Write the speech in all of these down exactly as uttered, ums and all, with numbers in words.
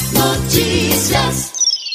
Notícias.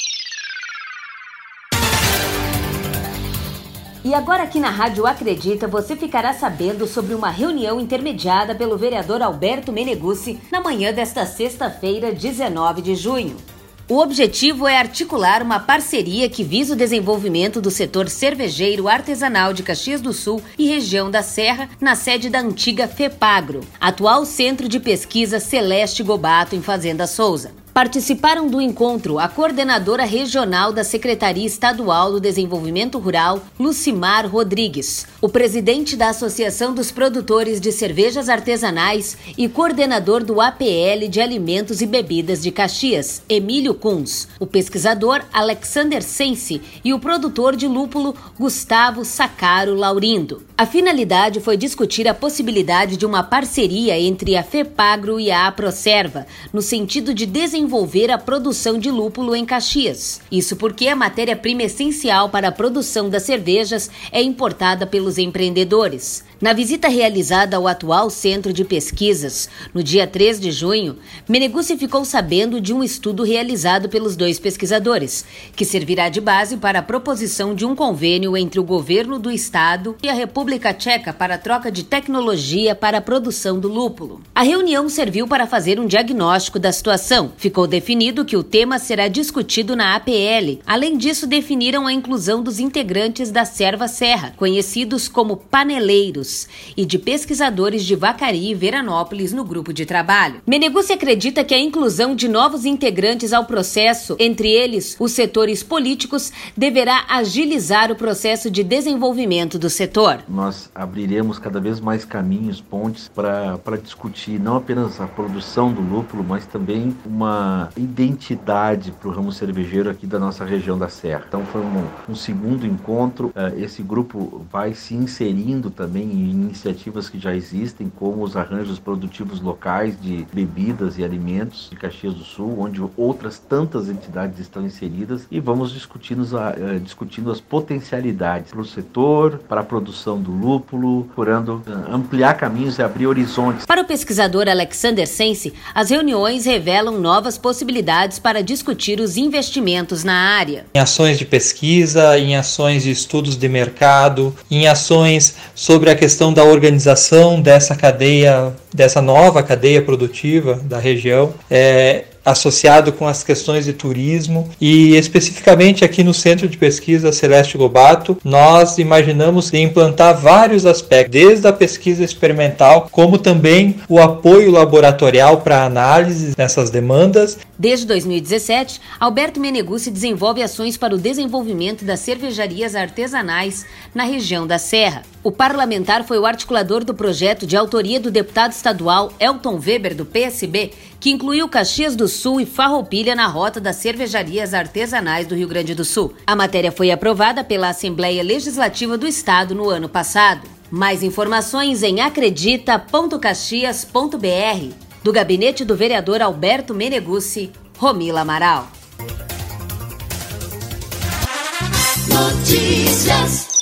E agora aqui na Rádio Acredita, você ficará sabendo sobre uma reunião intermediada pelo vereador Alberto Meneguzzi na manhã desta sexta-feira, dezenove de junho. O objetivo é articular uma parceria que visa o desenvolvimento do setor cervejeiro artesanal de Caxias do Sul e região da Serra, na sede da antiga FEPAGRO, atual Centro de Pesquisa Celeste Gobato, em Fazenda Souza. Participaram do encontro a coordenadora regional da Secretaria Estadual do Desenvolvimento Rural, Lucimar Rodrigues, o presidente da Associação dos Produtores de Cervejas Artesanais e coordenador do A P L de Alimentos e Bebidas de Caxias, Emílio Kunz, o pesquisador Alexander Sensi e o produtor de lúpulo Gustavo Sacaro Laurindo. A finalidade foi discutir a possibilidade de uma parceria entre a FEPAGRO e a Aprocerva, no sentido de desenvolver desenvolver a produção de lúpulo em Caxias. Isso porque a matéria-prima essencial para a produção das cervejas é importada pelos empreendedores. Na visita realizada ao atual Centro de Pesquisas, no dia três de junho, Meneguzzi ficou sabendo de um estudo realizado pelos dois pesquisadores, que servirá de base para a proposição de um convênio entre o governo do estado e a República Tcheca para a troca de tecnologia para a produção do lúpulo. A reunião serviu para fazer um diagnóstico da situação. Ficou definido que o tema será discutido na A P L. Além disso, definiram a inclusão dos integrantes da Serva Serra, conhecidos como paneleiros, e de pesquisadores de Vacaria e Veranópolis no grupo de trabalho. Meneguzzi acredita que a inclusão de novos integrantes ao processo, entre eles os setores políticos, deverá agilizar o processo de desenvolvimento do setor. Nós abriremos cada vez mais caminhos, pontes, para para discutir não apenas a produção do lúpulo, mas também uma identidade para o ramo cervejeiro aqui da nossa região da Serra. Então foi um, um segundo encontro. Esse grupo vai se inserindo também em iniciativas que já existem, como os arranjos produtivos locais de bebidas e alimentos de Caxias do Sul, onde outras tantas entidades estão inseridas, e vamos discutindo, uh, discutindo as potencialidades para o setor, para a produção do lúpulo, procurando uh, ampliar caminhos e abrir horizontes. Para o pesquisador Alexander Sensi, as reuniões revelam novas possibilidades para discutir os investimentos na área. Em ações de pesquisa, em ações de estudos de mercado, em ações sobre a questão da organização dessa cadeia, dessa nova cadeia produtiva da região, é, associado com as questões de turismo, e especificamente aqui no Centro de Pesquisa Celeste Gobato, nós imaginamos implantar vários aspectos, desde a pesquisa experimental, como também o apoio laboratorial para análise dessas demandas. Desde dois mil e dezessete, Alberto Meneguzzi desenvolve ações para o desenvolvimento das cervejarias artesanais na região da Serra. O parlamentar foi o articulador do projeto de autoria do deputado estadual Elton Weber, do P S B, que incluiu Caxias do Sul e Farroupilha na rota das cervejarias artesanais do Rio Grande do Sul. A matéria foi aprovada pela Assembleia Legislativa do Estado no ano passado. Mais informações em acredita ponto caxias ponto b r. Do gabinete do vereador Alberto Meneguzzi, Romila Amaral. Notícias.